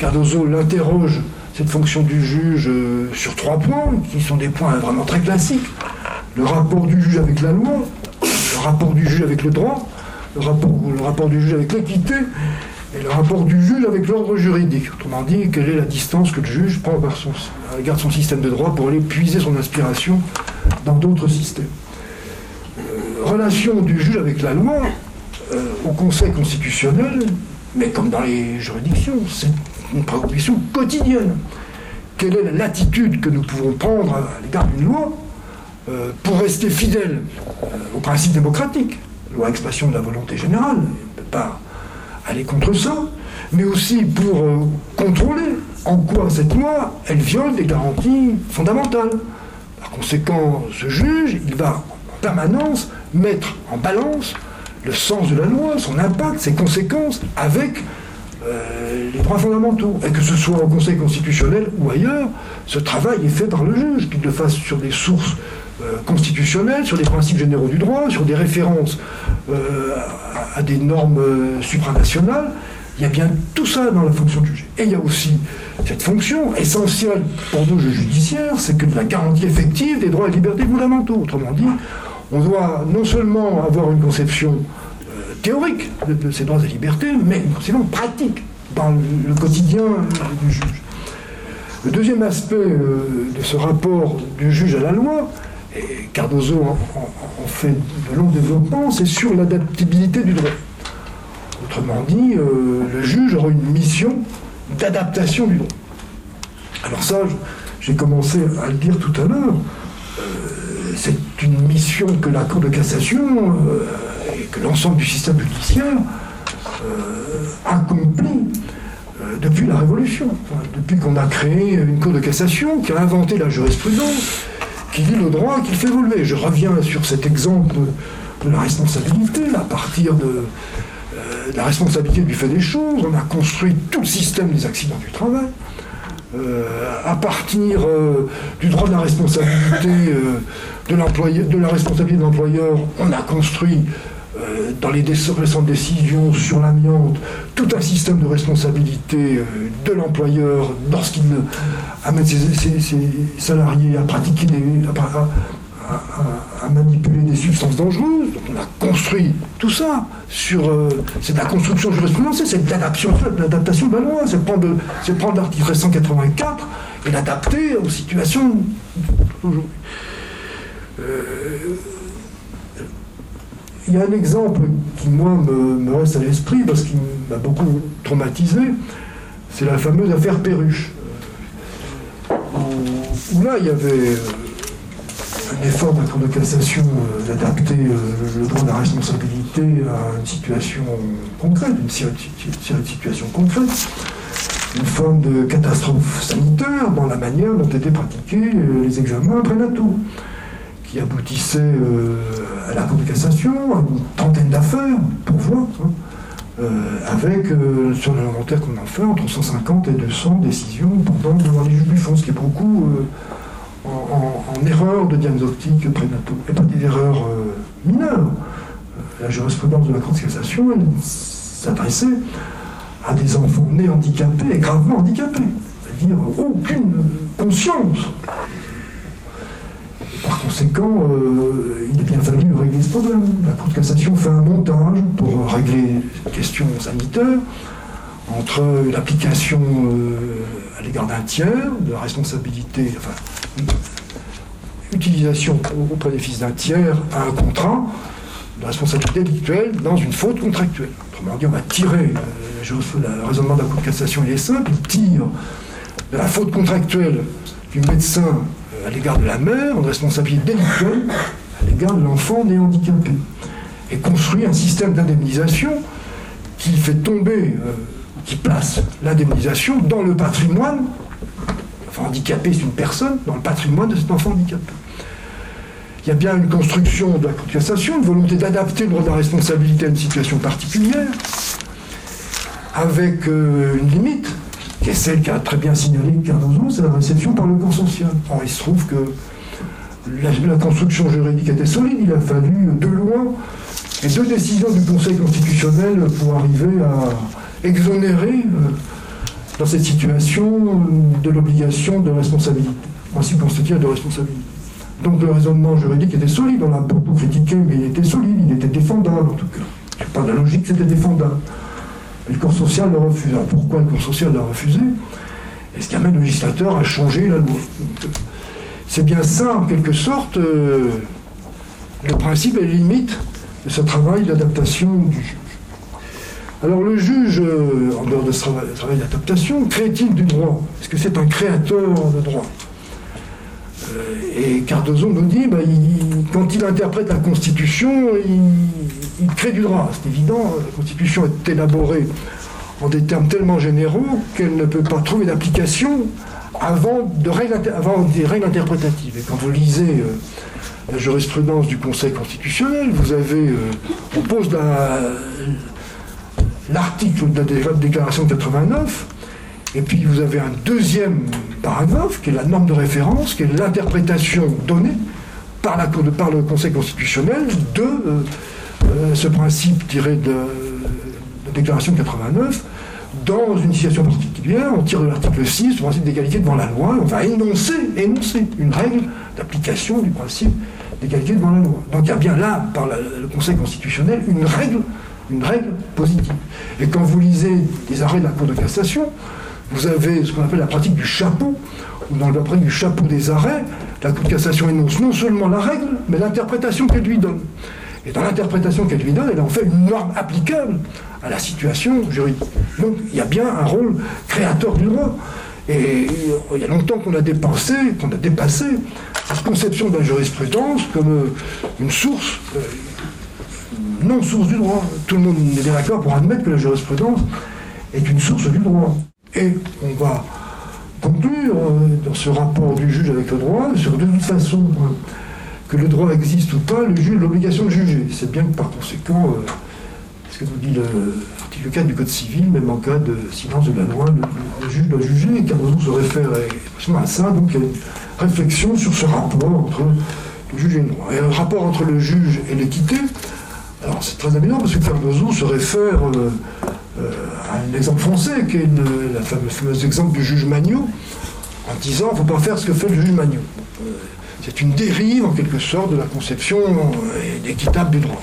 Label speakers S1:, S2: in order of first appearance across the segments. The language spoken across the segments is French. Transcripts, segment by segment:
S1: Cardozo l'interroge, cette fonction du juge, sur 3 points, qui sont des points vraiment très classiques. Le rapport du juge avec la loi, le rapport du juge avec le droit, le rapport du juge avec l'équité, et le rapport du juge avec l'ordre juridique. Autrement dit, quelle est la distance que le juge prend à l'égard de son système de droit pour aller puiser son inspiration dans d'autres systèmes. Relation du juge avec la loi au Conseil constitutionnel, mais comme dans les juridictions, c'est une préoccupation quotidienne. Quelle est l'attitude que nous pouvons prendre à l'égard d'une loi pour rester fidèle aux principes démocratiques, loi expression de la volonté générale, on ne peut pas aller contre ça, mais aussi pour contrôler en quoi cette loi, elle viole des garanties fondamentales. Par conséquent, ce juge, il va en permanence mettre en balance le sens de la loi, son impact, ses conséquences, avec les droits fondamentaux. Et que ce soit au Conseil constitutionnel ou ailleurs, ce travail est fait par le juge, qu'il le fasse sur des sources constitutionnelles, sur des principes généraux du droit, sur des références à des normes supranationales. Il y a bien tout ça dans la fonction de juge. Et il y a aussi cette fonction essentielle pour nous, juges judiciaires, c'est que de la garantie effective des droits et libertés fondamentaux. Autrement dit, on doit non seulement avoir une conception théorique de ces droits et libertés, mais une conception pratique dans le quotidien du juge. Le deuxième aspect de ce rapport du juge à la loi, et Cardozo en fait de longs développements, c'est sur l'adaptabilité du droit. Autrement dit, le juge aura une mission d'adaptation du droit. Alors ça, j'ai commencé à le dire tout à l'heure, c'est une mission que la Cour de cassation et que l'ensemble du système judiciaire accomplit depuis la Révolution, depuis qu'on a créé une Cour de cassation qui a inventé la jurisprudence, qui lit le droit, qui le fait évoluer. Je reviens sur cet exemple de la responsabilité, à partir de la responsabilité du fait des choses, on a construit tout le système des accidents du travail. À partir du droit de la responsabilité de la responsabilité de l'employeur, on a construit dans les récentes décisions sur l'amiante tout un système de responsabilité de l'employeur lorsqu'il amène ses salariés à pratiquer à manipuler des substances dangereuses. Donc on a construit tout ça sur... c'est de la construction jurisprudentielle, c'est de l'adaptation de la loi, c'est prendre l'article 184 et l'adapter aux situations d'aujourd'hui. Il y a un exemple qui, moi, me reste à l'esprit parce qu'il m'a beaucoup traumatisé, c'est la fameuse affaire Perruche, où là, il y avait un effort de la Cour de cassation d'adapter le droit de la responsabilité à une situation concrète, une situation concrète, une forme de catastrophe sanitaire dans la manière dont étaient pratiqués les examens prénataux, qui aboutissaient à la Cour de cassation, à une trentaine d'affaires, pour voir, avec, sur l'inventaire qu'on en fait, entre 150 et 200 décisions pendant devant les juges Buffon, ce qui est beaucoup en erreurs de diagnostic prénataux, et pas des erreurs mineures. La jurisprudence de la Cour de cassation, elle s'adressait à des enfants nés handicapés et gravement handicapés, c'est-à-dire aucune conscience. Par conséquent, il a bien fallu régler ce problème. La Cour de cassation fait un montage pour régler cette question sanitaire entre l'application à l'égard d'un tiers, de la responsabilité, enfin, utilisation au bénéfice d'un tiers à un contrat de responsabilité délictuelle dans une faute contractuelle. Autrement dit, on va tirer, le raisonnement de la Cour de cassation il est simple, il tire de la faute contractuelle du médecin à l'égard de la mère, une responsabilité délictuelle à l'égard de l'enfant né handicapé, et construit un système d'indemnisation qui fait tomber, qui place l'indemnisation dans le patrimoine. L'enfant handicapé, c'est une personne, dans le patrimoine de cet enfant handicapé. Il y a bien une construction de la Cour de cassation, une volonté d'adapter le droit de la responsabilité à une situation particulière, avec une limite, qui est celle qu'a très bien signalé Cardozo, c'est la réception par le corps social. Or, il se trouve que la construction juridique était solide, il a fallu 2 lois et 2 décisions du Conseil constitutionnel pour arriver à exonérer dans cette situation de l'obligation de responsabilité, principe constitutif de responsabilité. Donc le raisonnement juridique était solide, on l'a beaucoup critiqué, mais il était solide, il était défendable en tout cas. Je parle de la logique, c'était défendable. Mais le corps social le refuse. Alors pourquoi le corps social l'a refusé? Et ce qui amène le législateur à changer la loi. C'est bien ça, en quelque sorte, le principe et les limites de ce travail d'adaptation du juge. Alors le juge, en dehors de ce travail d'adaptation, crée-t-il du droit? Est-ce que c'est un créateur de droit? Et Cardozo nous dit, quand il interprète la Constitution, il crée du droit. C'est évident, la Constitution est élaborée en des termes tellement généraux qu'elle ne peut pas trouver d'application avant des règles interprétatives. Et quand vous lisez la jurisprudence du Conseil constitutionnel, vous avez, on pose l'article de la déclaration 89, et puis vous avez un deuxième paragraphe, qui est la norme de référence, qui est l'interprétation donnée par le Conseil constitutionnel de ce principe tiré de la déclaration 89. Dans une situation particulière, on tire de l'article 6, le principe d'égalité devant la loi, on va énoncer une règle d'application du principe d'égalité devant la loi. Donc il y a bien là, par le Conseil constitutionnel, une règle positive. Et quand vous lisez les arrêts de la Cour de cassation, vous avez ce qu'on appelle la pratique du chapeau, ou dans la pratique du chapeau des arrêts, la Cour de cassation énonce non seulement la règle, mais l'interprétation qu'elle lui donne. Et dans l'interprétation qu'elle lui donne, elle en fait une norme applicable à la situation juridique. Donc il y a bien un rôle créateur du droit. Et il y a longtemps qu'on a dépassé cette conception de la jurisprudence comme une source, non source du droit. Tout le monde est bien d'accord pour admettre que la jurisprudence est une source du droit. Et on va conclure dans ce rapport du juge avec le droit sur de toute façon que le droit existe ou pas, le juge a l'obligation de juger. C'est bien que par conséquent, ce que nous dit l'article 4 du Code civil, même en cas de silence de la loi, le juge doit juger, et Cardozo se réfère expressément à ça, donc il y a une réflexion sur ce rapport entre le juge et le droit. Et le rapport entre le juge et l'équité, alors c'est très amusant parce que Cardozo se réfère à un exemple français, qui est le fameux exemple du juge Magnot, en disant qu'il ne faut pas faire ce que fait le juge Magnot. C'est une dérive, en quelque sorte, de la conception équitable du droit.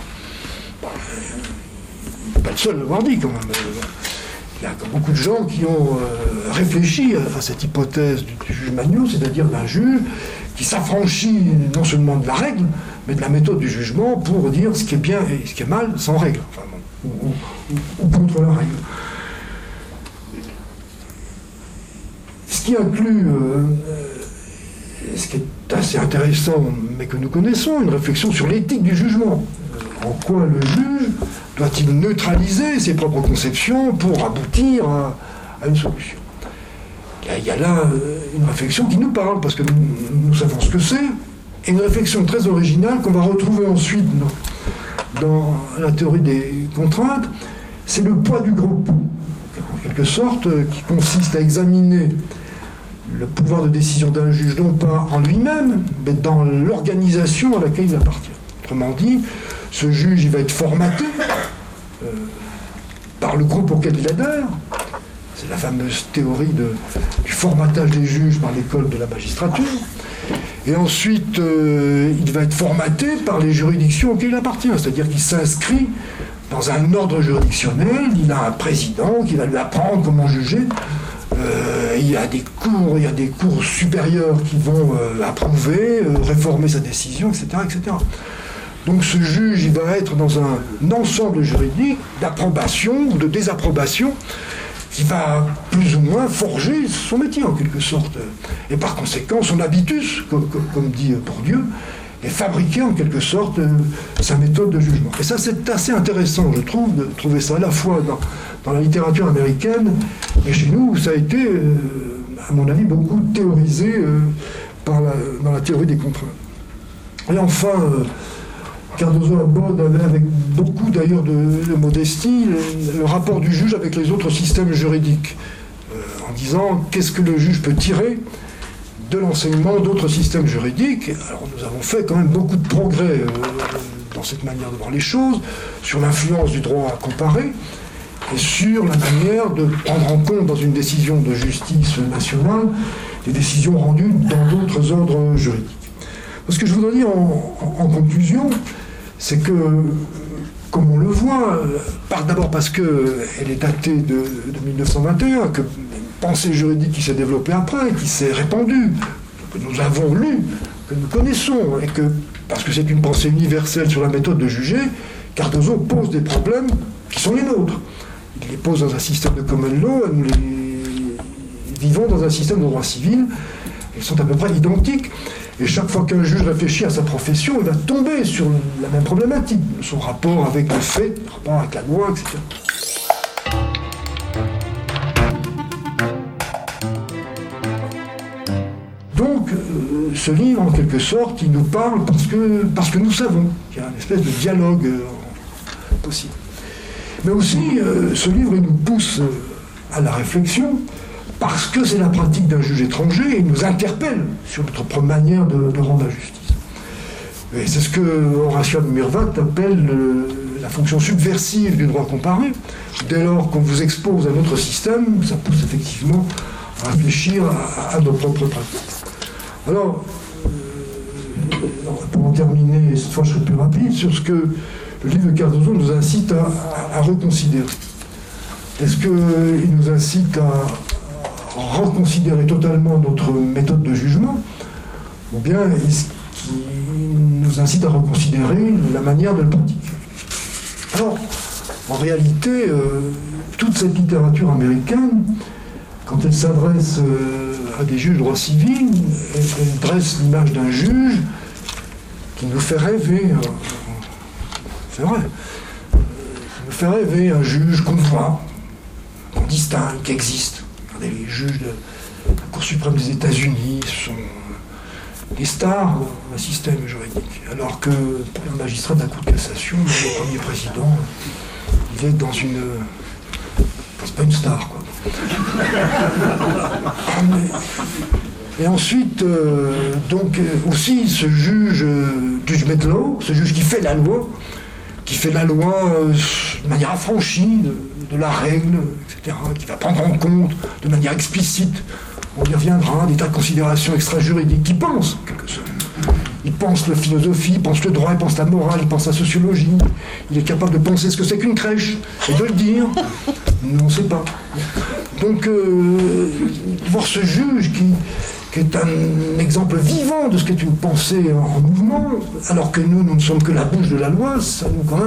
S1: Il n'est pas le seul à l'avoir dit, quand même. Il y a beaucoup de gens qui ont réfléchi à cette hypothèse du juge Magnot, c'est-à-dire d'un juge qui s'affranchit non seulement de la règle, mais de la méthode du jugement pour dire ce qui est bien et ce qui est mal sans règle, enfin, ou contre la règle. Ce qui inclut... ce qui est assez intéressant, mais que nous connaissons, une réflexion sur l'éthique du jugement. En quoi le juge doit-il neutraliser ses propres conceptions pour aboutir à une solution? Il y a là une réflexion qui nous parle, parce que nous savons ce que c'est, et une réflexion très originale qu'on va retrouver ensuite dans la théorie des contraintes, c'est le poids du groupe, en quelque sorte, qui consiste à examiner le pouvoir de décision d'un juge, non pas en lui-même, mais dans l'organisation à laquelle il appartient. Autrement dit, ce juge il va être formaté par le groupe auquel il adhère. C'est la fameuse théorie du formatage des juges par l'école de la magistrature. Et ensuite, il va être formaté par les juridictions auxquelles il appartient, c'est-à-dire qu'il s'inscrit dans un ordre juridictionnel, il a un président qui va lui apprendre comment juger. Il y a des cours supérieurs qui vont approuver, réformer sa décision, etc., etc. Donc ce juge, il va être dans un ensemble juridique d'approbation ou de désapprobation qui va plus ou moins forger son métier en quelque sorte. Et par conséquent, son habitus, comme dit Bourdieu, est fabriqué en quelque sorte sa méthode de jugement. Et ça, c'est assez intéressant, je trouve, de trouver ça à la fois dans la littérature américaine, et chez nous, ça a été, à mon avis, beaucoup théorisé dans la théorie des contraintes. Et enfin, Cardozo aborde avec beaucoup d'ailleurs de modestie le rapport du juge avec les autres systèmes juridiques, en disant qu'est-ce que le juge peut tirer de l'enseignement d'autres systèmes juridiques. Alors nous avons fait quand même beaucoup de progrès dans cette manière de voir les choses, sur l'influence du droit comparé. et sur la manière de prendre en compte dans une décision de justice nationale des décisions rendues dans d'autres ordres juridiques. Ce que je voudrais dire en conclusion, c'est que, comme on le voit, d'abord parce qu'elle est datée de 1921, que pensée juridique qui s'est développée après, qui s'est répandue, que nous avons lu, que nous connaissons, et que, parce que c'est une pensée universelle sur la méthode de juger, Cardozo pose des problèmes qui sont les nôtres. Il les pose dans un système de common law, nous les vivons dans un système de droit civil, ils sont à peu près identiques, et chaque fois qu'un juge réfléchit à sa profession, il va tomber sur la même problématique, son rapport avec le fait, son rapport avec la loi, etc. Donc, ce livre, en quelque sorte, il nous parle parce que nous savons qu'il y a une espèce de dialogue possible. Mais aussi, ce livre, il nous pousse à la réflexion parce que c'est la pratique d'un juge étranger et il nous interpelle sur notre propre manière de rendre la justice. Et c'est ce que Horacio Murvat appelle la fonction subversive du droit comparé. Dès lors qu'on vous expose à notre système, ça pousse effectivement à réfléchir à nos propres pratiques. Alors, pour en terminer, cette fois je serai plus rapide, sur ce que le livre de Cardozo nous incite à reconsidérer. Est-ce qu'il nous incite à reconsidérer totalement notre méthode de jugement, ou bien est-ce qu'il nous incite à reconsidérer la manière de le pratiquer? Alors, en réalité, toute cette littérature américaine, quand elle s'adresse à des juges de droit civil, elle dresse l'image d'un juge qui nous fait rêver. C'est vrai. Qui nous fait rêver un juge qu'on voit, qu'on distingue, qui existe. Regardez, les juges de la Cour suprême des États-Unis sont des stars d'un système juridique. Alors que le magistrat de la Cour de cassation, le premier président, il est dans une... c'est pas une star, quoi. Et ensuite, aussi ce juge judgment law, ce juge qui fait la loi de manière affranchie de la règle, etc., qui va prendre en compte de manière explicite, on y reviendra, des tas de considérations extra-juridiques, qui pense, en quelque sorte. Il pense la philosophie, il pense le droit, il pense la morale, il pense la sociologie. Il est capable de penser ce que c'est qu'une crèche, et de le dire. On ne sait pas. Donc, voir ce juge qui est un exemple vivant de ce qu'est une pensée en mouvement, alors que nous ne sommes que la bouche de la loi, ça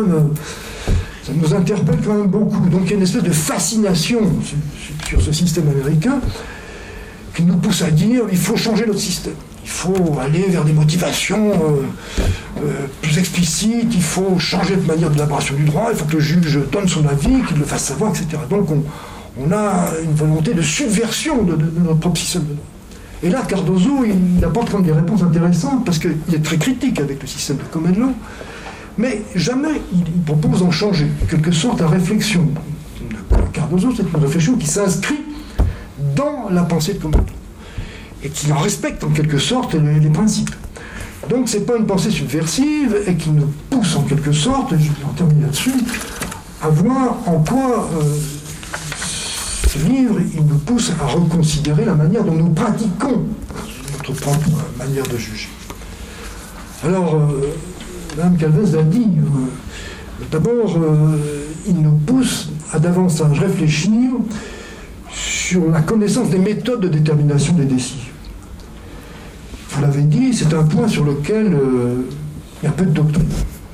S1: nous interpelle quand même beaucoup. Donc il y a une espèce de fascination sur ce système américain qui nous pousse à dire il faut changer notre système. Il faut aller vers des motivations plus explicites, il faut changer de manière de l'élaboration du droit, il faut que le juge donne son avis, qu'il le fasse savoir, etc. Donc on a une volonté de subversion de notre propre système de droit. Et là, Cardozo, il apporte quand même des réponses intéressantes, parce qu'il est très critique avec le système de common law, mais jamais il propose d'en changer. En quelque sorte, la réflexion de Cardozo, c'est une réflexion qui s'inscrit dans la pensée de common law, et qui en respecte en quelque sorte les principes. Donc c'est pas une pensée subversive, et qui nous pousse en quelque sorte, et je vais en terminer là-dessus, à voir en quoi... ce livre, il nous pousse à reconsidérer la manière dont nous pratiquons notre propre manière de juger. Alors, Mme Calvez l'a dit, d'abord, il nous pousse à davantage réfléchir sur la connaissance des méthodes de détermination des décisions. Vous l'avez dit, c'est un point sur lequel il y a peu de doctrine.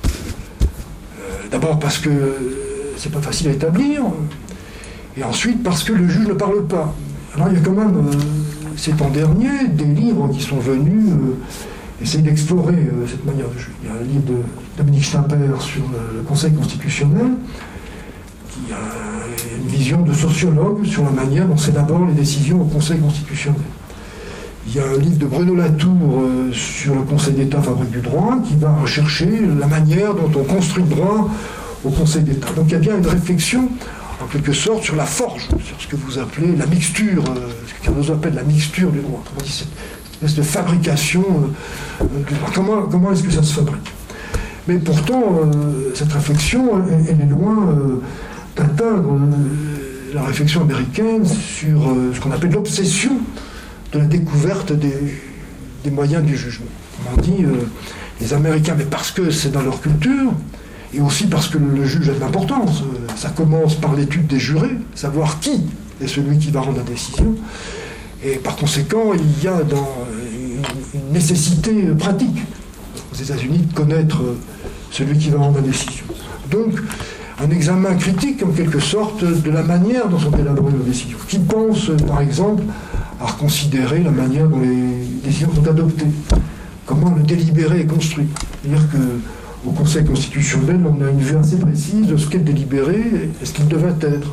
S1: D'abord parce que c'est pas facile à établir, et ensuite parce que le juge ne parle pas. Alors il y a quand même, ces temps derniers, des livres qui sont venus essayer d'explorer cette manière de juger. Il y a un livre de Dominique Schnapper sur le Conseil constitutionnel, qui a une vision de sociologue sur la manière dont s'élaborent les décisions au Conseil constitutionnel. Il y a un livre de Bruno Latour sur le Conseil d'État fabrique du droit, qui va rechercher la manière dont on construit le droit au Conseil d'État. Donc il y a bien une réflexion en quelque sorte sur la forge, sur ce que vous appelez la mixture, ce que Cardozo appelle la mixture du droit. Comment dit, cette espèce de fabrication du droit. Comment est-ce que ça se fabrique? Mais pourtant, cette réflexion, elle est loin d'atteindre la réflexion américaine sur ce qu'on appelle l'obsession de la découverte des moyens du jugement. On dit les Américains, mais parce que c'est dans leur culture, et aussi parce que le juge a de l'importance. Ça commence par l'étude des jurés, savoir qui est celui qui va rendre la décision. Et par conséquent, il y a une nécessité pratique aux États-Unis de connaître celui qui va rendre la décision. Donc, un examen critique, en quelque sorte, de la manière dont sont élaborées nos décisions. Qui pense, par exemple, à reconsidérer la manière dont les décisions sont adoptées. Comment le délibéré est construit. C'est-à-dire qu'au Conseil constitutionnel, on a une vue assez précise de ce qu'est le délibéré et ce qu'il devrait être.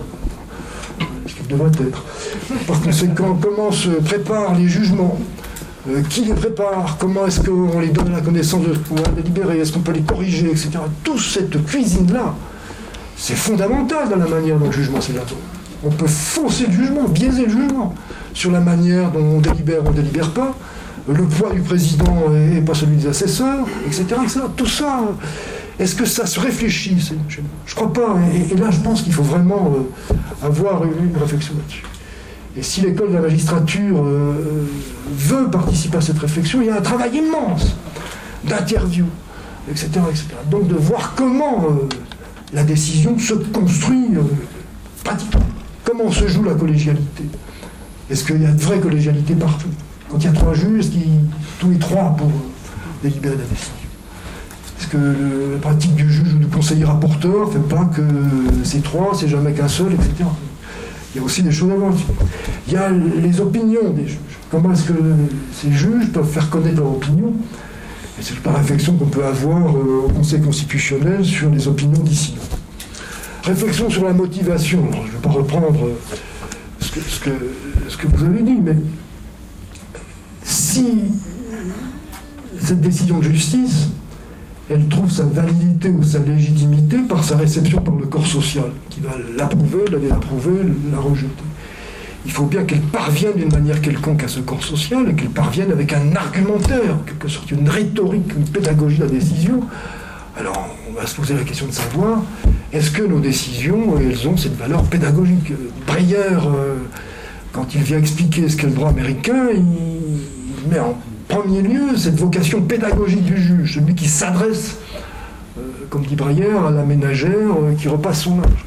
S1: Par conséquent, comment se préparent les jugements, qui les prépare, comment est-ce qu'on les donne à la connaissance de ce qu'on va délibérer, est-ce qu'on peut les corriger, etc. Toute cette cuisine-là, c'est fondamental dans la manière dont le jugement s'élabore. On peut fausser le jugement, biaiser le jugement, sur la manière dont on ne délibère pas, le poids du président et pas celui des assesseurs, etc., etc. Tout ça, est-ce que ça se réfléchit? Je ne crois pas. Et là, je pense qu'il faut vraiment avoir une réflexion là-dessus. Et si l'école de la magistrature veut participer à cette réflexion, il y a un travail immense d'interview, etc., etc. Donc de voir comment la décision se construit pratiquement. Comment se joue la collégialité? Est-ce qu'il y a de vraie collégialité partout? Quand il y a 3 juges, est-ce qu'ils tous les 3 pour délibérer la décision? Est-ce que la pratique du juge ou du conseiller rapporteur ne fait pas que c'est 3, c'est jamais qu'un seul, etc. Il y a aussi des choses à voir. Il y a les opinions des juges. Comment est-ce que ces juges peuvent faire connaître leur opinion? Et c'est la réflexion qu'on peut avoir au Conseil constitutionnel sur les opinions dissidentes. Réflexion sur la motivation. Alors, je ne vais pas reprendre ce que vous avez dit, mais si cette décision de justice, elle trouve sa validité ou sa légitimité par sa réception par le corps social, qui va l'approuver, la désapprouver, la rejeter. Il faut bien qu'elle parvienne d'une manière quelconque à ce corps social et qu'elle parvienne avec un argumentaire, en quelque sorte, une rhétorique, une pédagogie de la décision. Alors, on va se poser la question de savoir, est-ce que nos décisions, elles ont cette valeur pédagogique? Breyer, quand il vient expliquer ce qu'est le droit américain, il met en premier lieu cette vocation pédagogique du juge, celui qui s'adresse, comme dit Breyer, à la ménagère qui repasse son âge.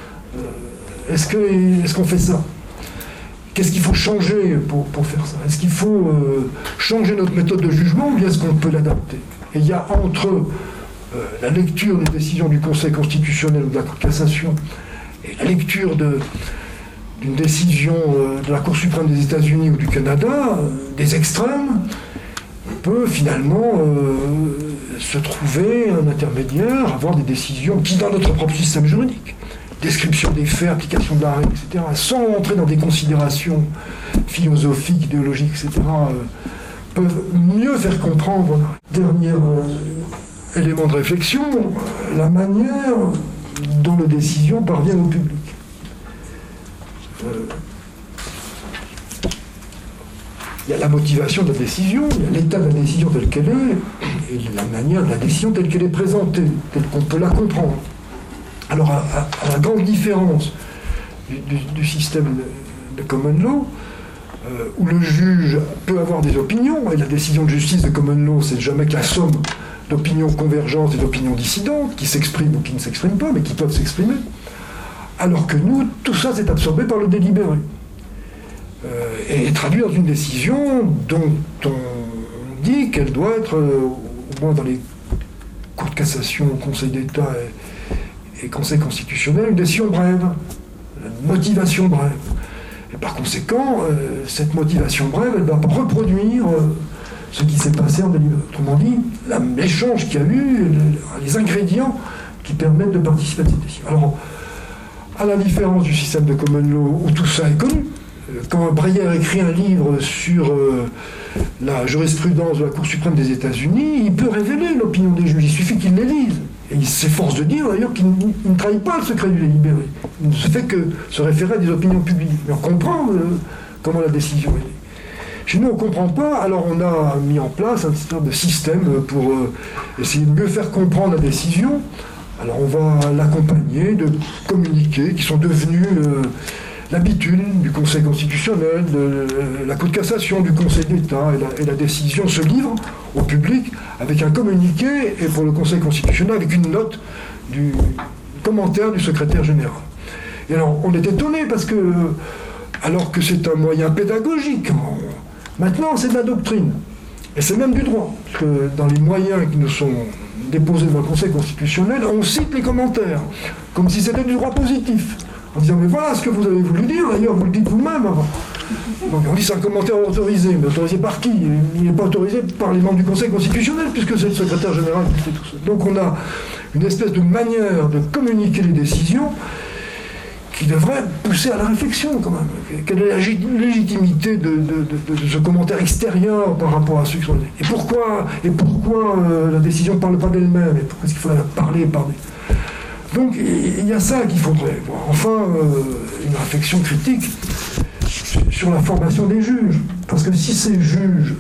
S1: Est-ce qu'on fait ça? Qu'est-ce qu'il faut changer pour faire ça? Est-ce qu'il faut changer notre méthode de jugement ou bien est-ce qu'on peut l'adapter? Et il y a entre la lecture des décisions du Conseil constitutionnel ou de la Cour de cassation et la lecture d'une décision de la Cour suprême des États-Unis ou du Canada, des extrêmes, on peut finalement se trouver un intermédiaire, avoir des décisions qui, dans notre propre système juridique, description des faits, application de l'arrêt, etc., sans entrer dans des considérations philosophiques, idéologiques, etc., peuvent mieux faire comprendre. Dernier élément de réflexion, la manière dont les décisions parviennent au public. Il y a la motivation de la décision, il y a l'état de la décision telle qu'elle est, et la manière de la décision telle qu'elle est présentée, telle qu'on peut la comprendre. Alors, à la grande différence du système de common law, où le juge peut avoir des opinions, et la décision de justice de common law, c'est jamais que la somme d'opinions convergentes et d'opinions dissidentes, qui s'expriment ou qui ne s'expriment pas, mais qui peuvent s'exprimer, alors que nous, tout ça, c'est absorbé par le délibéré. Et traduit dans une décision dont on dit qu'elle doit être, au moins dans les cours de cassation, Conseil d'État et Conseil constitutionnel, une décision brève, une motivation brève. Et par conséquent, cette motivation brève, elle ne va pas reproduire ce qui s'est passé en délibéré. Autrement dit, l'échange qu'il y a eu, les ingrédients qui permettent de participer à cette décision. Alors, à la différence du système de common law, où tout ça est connu, quand Breyer écrit un livre sur la jurisprudence de la Cour suprême des États-Unis, il peut révéler l'opinion des juges, il suffit qu'il les lise. Et il s'efforce de dire d'ailleurs qu'il ne trahit pas le secret du délibéré. Il ne se fait que se référer à des opinions publiques. Mais on comprend comment la décision est née. Chez nous, on ne comprend pas, alors on a mis en place un certain nombre de systèmes pour essayer de mieux faire comprendre la décision Alors on va l'accompagner de communiqués qui sont devenus l'habitude du Conseil constitutionnel, de la Cour de cassation, du Conseil d'État, et la décision se livre au public avec un communiqué, et pour le Conseil constitutionnel avec une note du commentaire du secrétaire général. Et alors on est étonné parce que, alors que c'est un moyen pédagogique, maintenant c'est de la doctrine, et c'est même du droit, parce que dans les moyens qui nous sont déposés dans le Conseil constitutionnel, on cite les commentaires, comme si c'était du droit positif. En disant, mais voilà ce que vous avez voulu dire, d'ailleurs vous le dites vous-même avant. Donc on dit c'est un commentaire autorisé, mais autorisé par qui? Il n'est pas autorisé par les membres du Conseil constitutionnel, puisque c'est le secrétaire général qui fait tout ça. Donc on a une espèce de manière de communiquer les décisions qui devrait pousser à la réflexion quand même. Quelle est la légitimité de ce commentaire extérieur par rapport à ceux qui sont... Et pourquoi la décision ne parle pas d'elle-même? Et pourquoi est-ce qu'il faut la parler par des... Donc il y a ça qu'il faudrait voir. Enfin, une réflexion critique sur la formation des juges. Parce que si ces juges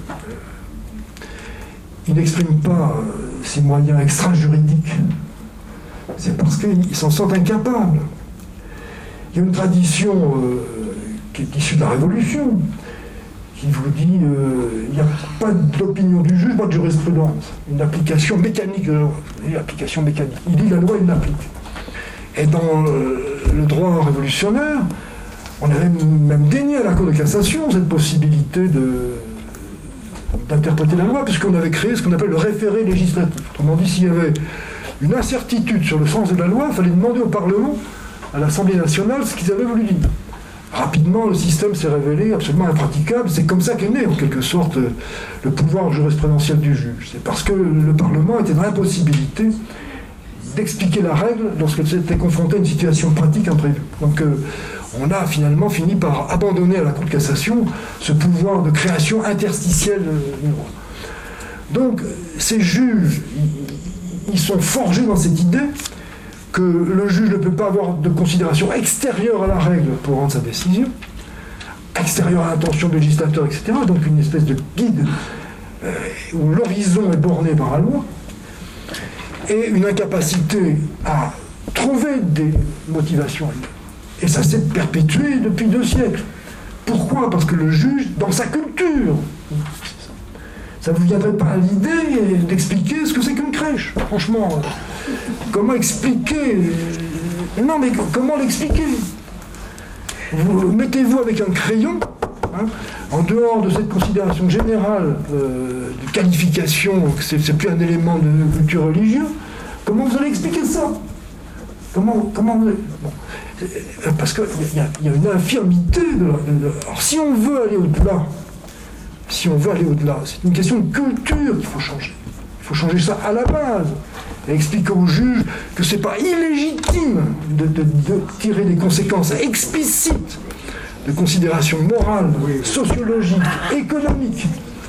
S1: ils n'expriment pas ces moyens extra-juridiques, c'est parce qu'ils s'en sentent incapables. Il y a une tradition qui est issue de la Révolution, qui vous dit il n'y a pas d'opinion du juge, pas de jurisprudence. Une application mécanique de la loi. Une application mécanique. Il dit la loi, il l'applique. Et dans le droit révolutionnaire, on avait même dénié à la Cour de cassation cette possibilité d'interpréter la loi, puisqu'on avait créé ce qu'on appelle le référé législatif. Autrement dit, s'il y avait une incertitude sur le sens de la loi, il fallait demander au Parlement, à l'Assemblée nationale, ce qu'ils avaient voulu dire. Rapidement, le système s'est révélé absolument impraticable. C'est comme ça qu'est né, en quelque sorte, le pouvoir jurisprudentiel du juge. C'est parce que le Parlement était dans l'impossibilité d'expliquer la règle lorsqu'elle s'était confrontée à une situation pratique imprévue. Donc on a finalement fini par abandonner à la Cour de cassation ce pouvoir de création interstitielle du droit. Donc ces juges, ils sont forgés dans cette idée que le juge ne peut pas avoir de considération extérieure à la règle pour rendre sa décision, extérieure à l'intention du législateur, etc. Donc une espèce de guide où l'horizon est borné par la loi, et une incapacité à trouver des motivations. Et ça s'est perpétué depuis 2 siècles. Pourquoi? Parce que le juge, dans sa culture, ça ne vous viendrait pas à l'idée d'expliquer ce que c'est qu'une crèche. Franchement, comment expliquer? Non, mais comment l'expliquer? Vous mettez-vous avec un crayon, hein, en dehors de cette considération générale de qualification, que c'est plus un élément de culture religieuse, comment vous allez expliquer ça? Comment vous allez... Bon. Parce qu'il y a une infirmité alors si on veut aller au-delà, c'est une question de culture qu'il faut changer. Il faut changer ça à la base. Et expliquer aux juges que c'est pas illégitime de tirer des conséquences explicites de considérations morales, sociologiques, économiques.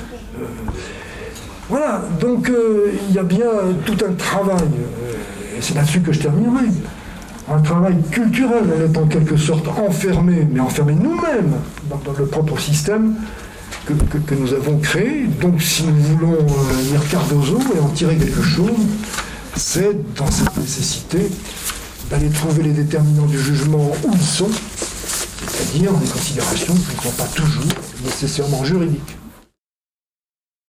S1: Voilà, donc il y a bien tout un travail, et c'est là-dessus que je terminerai, un travail culturel. On est en quelque sorte enfermé, mais enfermé nous-mêmes dans le propre système que nous avons créé. Donc si nous voulons lire Cardozo et en tirer quelque chose, c'est dans cette nécessité d'aller trouver les déterminants du jugement où ils sont, c'est-à-dire des considérations qui ne sont pas toujours nécessairement juridiques.